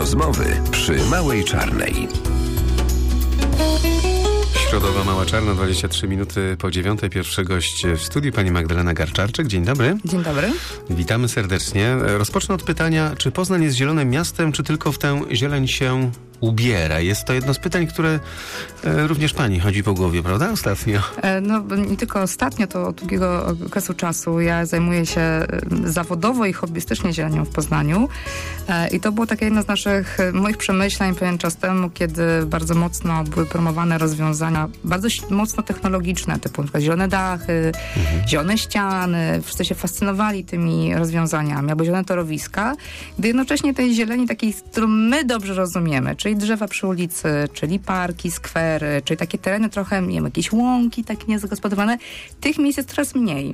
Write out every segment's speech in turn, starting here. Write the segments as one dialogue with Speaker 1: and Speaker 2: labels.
Speaker 1: Rozmowy przy Małej Czarnej.
Speaker 2: Środowa Mała Czarna, 23 minuty po 9. Pierwszy gość w studiu, pani Magdalena Garczarczyk. Dzień dobry.
Speaker 3: Dzień dobry.
Speaker 2: Witamy serdecznie. Rozpocznę od pytania, czy Poznań jest zielonym miastem, czy tylko w tę zieleń się ubiera? Jest to jedno z pytań, które również pani chodzi po głowie, prawda? Ostatnio.
Speaker 3: No nie tylko ostatnio, to od długiego okresu czasu. Ja zajmuję się zawodowo i hobbystycznie zielenią w Poznaniu. I to było takie jedno z moich przemyśleń pewien czas temu, kiedy bardzo mocno były promowane rozwiązania, bardzo mocno technologiczne, typu na przykład zielone dachy, zielone ściany. Wszyscy się fascynowali tymi rozwiązaniami, albo zielone torowiska, gdy jednocześnie tej zieleni takiej, którą my dobrze rozumiemy, czyli drzewa przy ulicy, czyli parki, skwery, czyli takie tereny trochę, nie wiem, jakieś łąki takie niezagospodarowane, tych miejsc jest coraz mniej.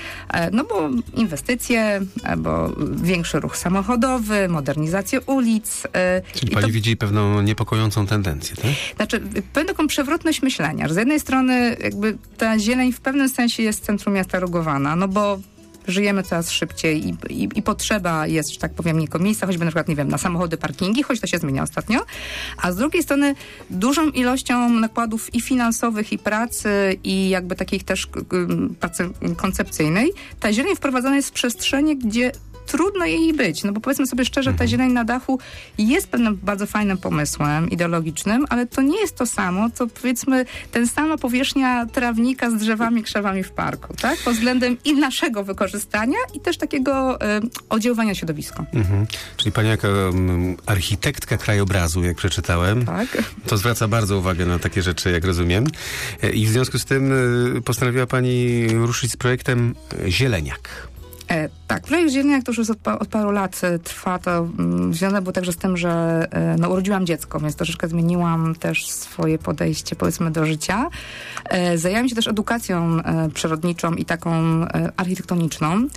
Speaker 3: No bo inwestycje, bo większy ruch samochodowy, modernizacja ulic.
Speaker 2: Czyli pani widzi pewną niepokojącą tendencję, tak?
Speaker 3: Znaczy, pewną taką przewrotność myślenia, że z jednej strony jakby ta zieleń w pewnym sensie jest w centrum miasta rugowana, no bo żyjemy coraz szybciej i potrzeba jest, że tak powiem, nie miejsca, choćby na przykład, nie wiem, na samochody, parkingi, choć to się zmienia ostatnio, a z drugiej strony dużą ilością nakładów i finansowych, i pracy, i jakby takich też pracy koncepcyjnej, ta zieleń wprowadzana jest w przestrzenie, gdzie trudno jej być, no bo powiedzmy sobie szczerze, ta zieleń na dachu jest pewnym bardzo fajnym pomysłem ideologicznym, ale to nie jest to samo, co powiedzmy ten sama powierzchnia trawnika z drzewami, krzewami w parku, tak? Pod względem i naszego wykorzystania i też takiego oddziaływania na środowisko.
Speaker 2: Czyli pani jako architektka krajobrazu, jak przeczytałem,
Speaker 3: tak,
Speaker 2: to zwraca bardzo uwagę na takie rzeczy, jak rozumiem. I w związku z tym postanowiła pani ruszyć z projektem Zieleniak.
Speaker 3: Tak, projekt Zieleniak to już od paru lat trwa. To związane było także z tym, że urodziłam dziecko, więc troszeczkę zmieniłam też swoje podejście, powiedzmy, do życia. Zajęłam się też edukacją przyrodniczą i taką architektoniczną.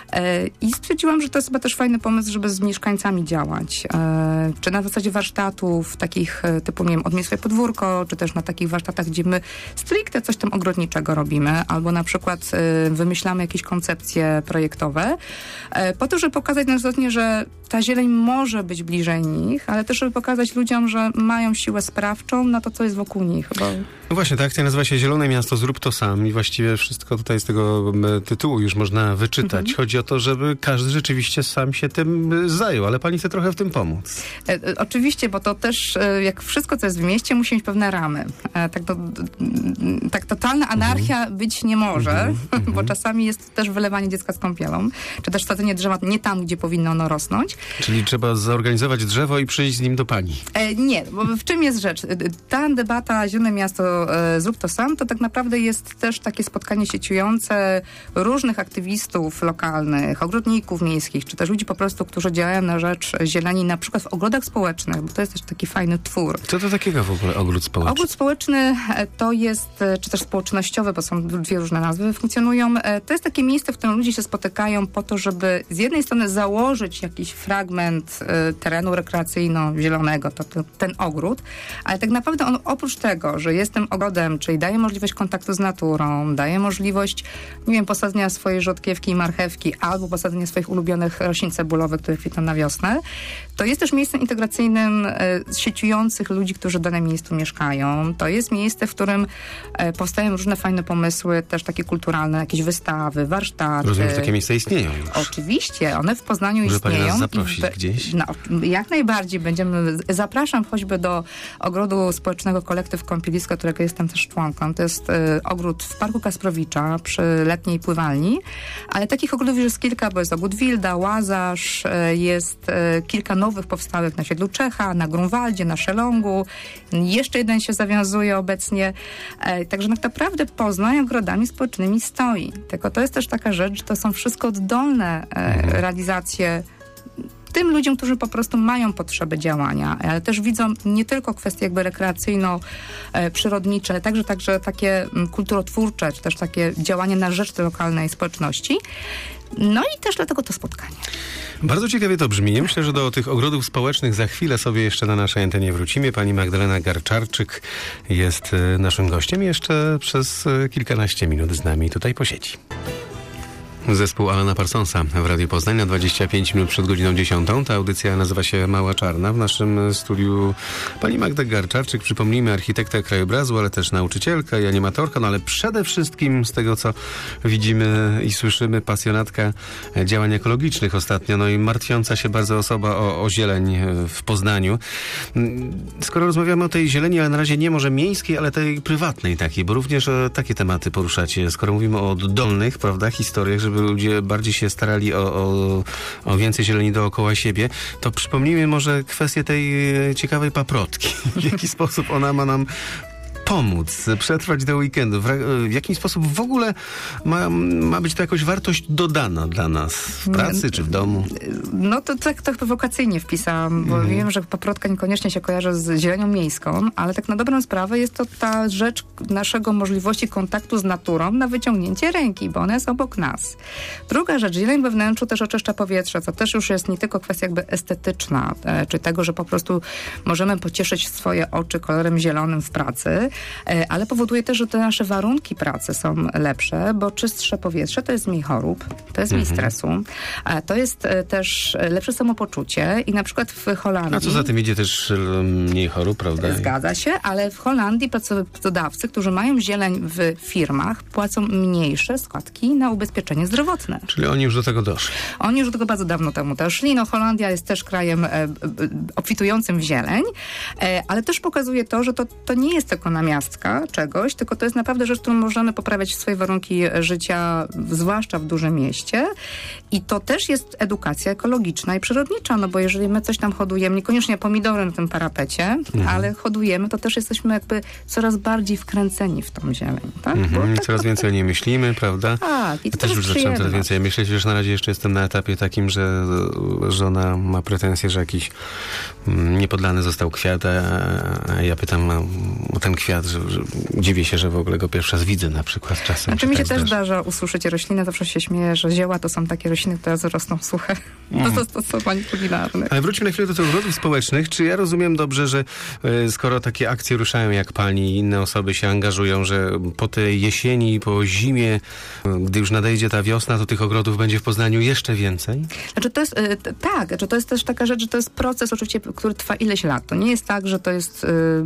Speaker 3: I stwierdziłam, że to jest chyba też fajny pomysł, żeby z mieszkańcami działać. Czy na zasadzie warsztatów takich typu, nie wiem, odmień swoje podwórko, czy też na takich warsztatach, gdzie my stricte coś tam ogrodniczego robimy, albo na przykład wymyślamy jakieś koncepcje projektowe, po to, żeby pokazać na zasadzie, że ta zieleń może być bliżej nich, ale też, żeby pokazać ludziom, że mają siłę sprawczą na to, co jest wokół nich. Bo...
Speaker 2: No właśnie, ta akcja nazywa się Zielone Miasto, zrób to sam i właściwie wszystko tutaj z tego tytułu już można wyczytać. Chodzi o to, żeby każdy rzeczywiście sam się tym zajął, ale pani chce trochę w tym pomóc.
Speaker 3: Oczywiście, bo to też, jak wszystko, co jest w mieście, musi mieć pewne ramy. Tak totalna anarchia być nie może, bo czasami jest też wylewanie dziecka z kąpielą, czy też sadzenie drzewa nie tam, gdzie powinno ono rosnąć.
Speaker 2: Czyli trzeba zorganizować drzewo i przyjść z nim do pani.
Speaker 3: Nie, bo w czym jest rzecz? Ta debata Zielone Miasto, zrób to sam, to tak naprawdę jest też takie spotkanie sieciujące różnych aktywistów lokalnych, ogrodników miejskich, czy też ludzi po prostu, którzy działają na rzecz zieleni, na przykład w ogrodach społecznych, bo to jest też taki fajny twór.
Speaker 2: Co to takiego w ogóle ogród społeczny?
Speaker 3: Ogród społeczny to jest, czy też społecznościowy, bo są dwie różne nazwy, funkcjonują. To jest takie miejsce, w którym ludzie się spotykają po to, żeby z jednej strony założyć jakiś fragment terenu rekreacyjno-zielonego, ten ogród, ale tak naprawdę on oprócz tego, że jest tym ogrodem, czyli daje możliwość kontaktu z naturą, daje możliwość, nie wiem, posadzenia swojej rzodkiewki i marchewki, albo posadzenia swoich ulubionych roślin cebulowych, które kwitną na wiosnę, to jest też miejscem integracyjnym sieciujących ludzi, którzy w danym miejscu mieszkają. To jest miejsce, w którym powstają różne fajne pomysły, też takie kulturalne, jakieś wystawy, warsztaty.
Speaker 2: Rozumiem, że takie miejsca istnieją już.
Speaker 3: Oczywiście, one w Poznaniu
Speaker 2: Może
Speaker 3: istnieją.
Speaker 2: Może pani nas zaprosić gdzieś?
Speaker 3: No, jak najbardziej zapraszam choćby do ogrodu społecznego Kolektyw Kąpielisko, którego jestem też członką. To jest ogród w Parku Kasprowicza przy letniej pływalni, ale takich ogrodów już jest kilka, bo jest ogród Wilda, Łazarz, jest kilka nowych powstałych na Siedlu Czecha, na Grunwaldzie, na Szelongu. Jeszcze jeden się zawiązuje obecnie. Także tak naprawdę Poznań ogrodami społecznymi stoi. Tylko to jest też taka rzecz, że to są wszystko oddolne realizacje tym ludziom, którzy po prostu mają potrzeby działania, ale też widzą nie tylko kwestie jakby rekreacyjno-przyrodnicze, także takie kulturotwórcze, czy też takie działanie na rzecz tej lokalnej społeczności. No i też dlatego to spotkanie.
Speaker 2: Bardzo ciekawie to brzmi. Myślę, że do tych ogrodów społecznych za chwilę sobie jeszcze na naszej antenie wrócimy. Pani Magdalena Garczarczyk jest naszym gościem. Jeszcze przez kilkanaście minut z nami tutaj posiedzi. Zespół Alana Parsonsa w Radiu Poznań na 25 minut przed godziną 10. Ta audycja nazywa się Mała Czarna. W naszym studiu pani Magda Garczarczyk, przypomnijmy, architekta krajobrazu, ale też nauczycielka i animatorka, no ale przede wszystkim z tego, co widzimy i słyszymy, pasjonatka działań ekologicznych ostatnio, no i martwiąca się bardzo osoba o zieleń w Poznaniu. Skoro rozmawiamy o tej zieleni, ale na razie nie może miejskiej, ale tej prywatnej takiej, bo również takie tematy poruszacie. Skoro mówimy o oddolnych, prawda, historiach, żeby ludzie bardziej się starali o więcej zieleni dookoła siebie, to przypomnijmy może kwestię tej ciekawej paprotki. W jaki sposób ona ma nam pomóc, przetrwać do weekendu. W jaki sposób w ogóle ma być to jakoś wartość dodana dla nas w pracy czy w domu?
Speaker 3: No to tak prowokacyjnie wpisałam, bo wiem, że paprotka niekoniecznie się kojarzy z zielenią miejską, ale tak na dobrą sprawę jest to ta rzecz naszego możliwości kontaktu z naturą na wyciągnięcie ręki, bo ona jest obok nas. Druga rzecz, zieleń we wnętrzu też oczyszcza powietrze, co też już jest nie tylko kwestia jakby estetyczna, czy tego, że po prostu możemy pocieszyć swoje oczy kolorem zielonym w pracy, ale powoduje też, że te nasze warunki pracy są lepsze, bo czystsze powietrze to jest mniej chorób, to jest mniej stresu, to jest też lepsze samopoczucie i na przykład w Holandii...
Speaker 2: A co za tym idzie, też mniej chorób, prawda?
Speaker 3: Zgadza się, ale w Holandii pracodawcy, którzy mają zieleń w firmach, płacą mniejsze składki na ubezpieczenie zdrowotne.
Speaker 2: Czyli oni już do tego doszli.
Speaker 3: Oni już do tego bardzo dawno temu doszli. No, Holandia jest też krajem obfitującym w zieleń, ale też pokazuje to, że to nie jest tylko namiastka czegoś, tylko to jest naprawdę rzecz, którą możemy poprawiać swoje warunki życia, zwłaszcza w dużym mieście. I to też jest edukacja ekologiczna i przyrodnicza, no bo jeżeli my coś tam hodujemy, niekoniecznie pomidory na tym parapecie, ale hodujemy, to też jesteśmy jakby coraz bardziej wkręceni w tą zieleń. Tak?
Speaker 2: Coraz więcej o niej myślimy, prawda?
Speaker 3: Tak. I to
Speaker 2: też już zacząłem coraz więcej myśleć, że na razie jeszcze jestem na etapie takim, że żona ma pretensje, że jakiś niepodlany został kwiat, a ja pytam o ten kwiat, że dziwię się, że w ogóle go pierwszy raz widzę na przykład czasem.
Speaker 3: Znaczy mi się też zdarza usłyszeć rośliny, zawsze się śmieję, że zioła to są takie rośliny, które rosną suche do zastosowań kulinarnych.
Speaker 2: Ale wróćmy na chwilę do tych ogrodów społecznych. Czy ja rozumiem dobrze, że skoro takie akcje ruszają jak pani i inne osoby się angażują, że po tej jesieni, po zimie, gdy już nadejdzie ta wiosna, to tych ogrodów będzie w Poznaniu jeszcze więcej?
Speaker 3: Znaczy to jest, to jest też taka rzecz, że to jest proces oczywiście, który trwa ileś lat. To nie jest tak, że to jest...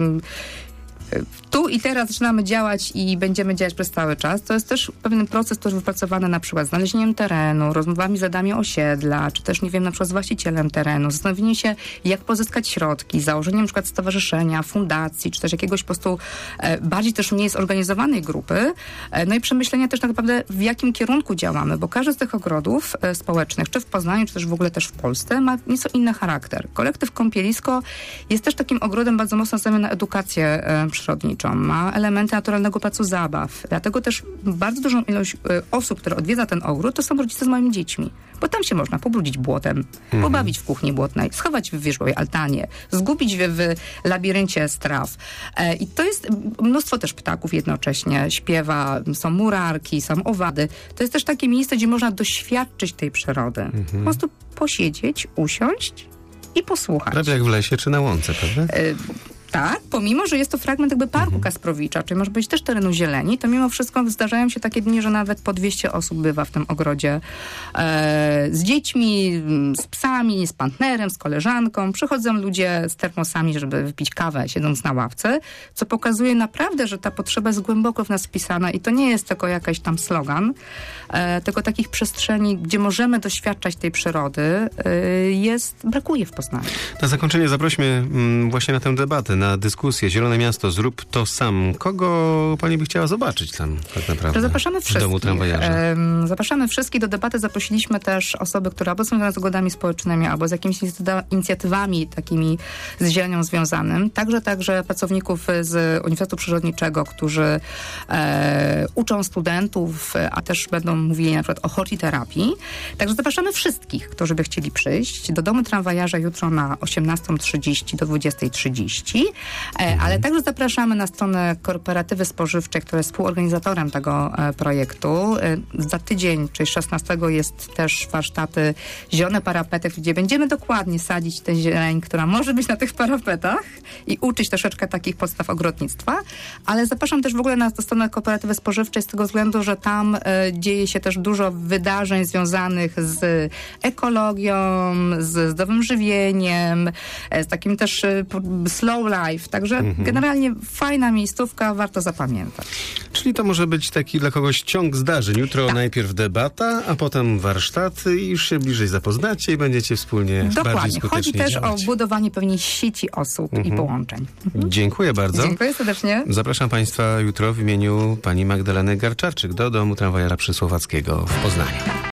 Speaker 3: tu i teraz zaczynamy działać i będziemy działać przez cały czas. To jest też pewien proces, który wypracowany na przykład znalezieniem terenu, rozmowami z radami osiedla, czy też, nie wiem, na przykład z właścicielem terenu, zastanowieniem się, jak pozyskać środki, założeniem na przykład stowarzyszenia, fundacji, czy też jakiegoś po prostu bardziej też mniej zorganizowanej grupy. No i przemyślenia też tak naprawdę, w jakim kierunku działamy, bo każdy z tych ogrodów społecznych, czy w Poznaniu, czy też w ogóle też w Polsce, ma nieco inny charakter. Kolektyw Kąpielisko jest też takim ogrodem bardzo mocno nastawiony na edukację przyrodniczą, ma elementy naturalnego placu zabaw. Dlatego też bardzo dużą ilość osób, które odwiedza ten ogród, to są rodzice z małymi dziećmi. Bo tam się można pobrudzić błotem, pobawić w kuchni błotnej, schować w wierzbowej altanie, zgubić w labiryncie straw. I to jest mnóstwo też ptaków jednocześnie. Śpiewa, są murarki, są owady. To jest też takie miejsce, gdzie można doświadczyć tej przyrody. Po prostu posiedzieć, usiąść i posłuchać.
Speaker 2: Prawie jak w lesie czy na łące, prawda?
Speaker 3: Tak, pomimo, że jest to fragment jakby Parku Kasprowicza, czyli może być też terenu zieleni, to mimo wszystko zdarzają się takie dni, że nawet po 200 osób bywa w tym ogrodzie z dziećmi, z psami, z partnerem, z koleżanką. Przychodzą ludzie z termosami, żeby wypić kawę, siedząc na ławce, co pokazuje naprawdę, że ta potrzeba jest głęboko w nas wpisana i to nie jest tylko jakaś tam slogan, tylko takich przestrzeni, gdzie możemy doświadczać tej przyrody, brakuje w Poznaniu.
Speaker 2: Na zakończenie zaprośmy właśnie na tę debatę, na dyskusję. Zielone Miasto, zrób to sam. Kogo pani by chciała zobaczyć tam tak naprawdę?
Speaker 3: Zapraszamy wszystkich.
Speaker 2: W domu tramwajarza.
Speaker 3: Zapraszamy wszystkich. Do debaty zaprosiliśmy też osoby, które albo są związane z ogrodami społecznymi, albo z jakimiś inicjatywami takimi z zielenią związanym. Także pracowników z Uniwersytetu Przyrodniczego, którzy uczą studentów, a też będą mówili na przykład o hortiterapii. Także zapraszamy wszystkich, którzy by chcieli przyjść do domu tramwajarza jutro na 18:30 do 20:30. ale także zapraszamy na stronę Kooperatywy Spożywczej, która jest współorganizatorem tego projektu. Za tydzień, czyli 16 jest też warsztaty zielone parapety, gdzie będziemy dokładnie sadzić tę zieleń, która może być na tych parapetach i uczyć troszeczkę takich podstaw ogrodnictwa, ale zapraszam też w ogóle na stronę Kooperatywy Spożywczej z tego względu, że tam dzieje się też dużo wydarzeń związanych z ekologią, z zdrowym żywieniem, z takim też slow life, także generalnie fajna miejscówka, warto zapamiętać.
Speaker 2: Czyli to może być taki dla kogoś ciąg zdarzeń. Jutro najpierw debata, a potem warsztaty i już się bliżej zapoznacie i będziecie wspólnie bardziej skutecznie
Speaker 3: Chodzi też
Speaker 2: działać.
Speaker 3: o budowanie pewnej sieci osób i połączeń.
Speaker 2: Dziękuję bardzo.
Speaker 3: Dziękuję serdecznie.
Speaker 2: Zapraszam Państwa jutro w imieniu pani Magdaleny Garczarczyk do Domu Tramwajera Przysłowackiego w Poznaniu.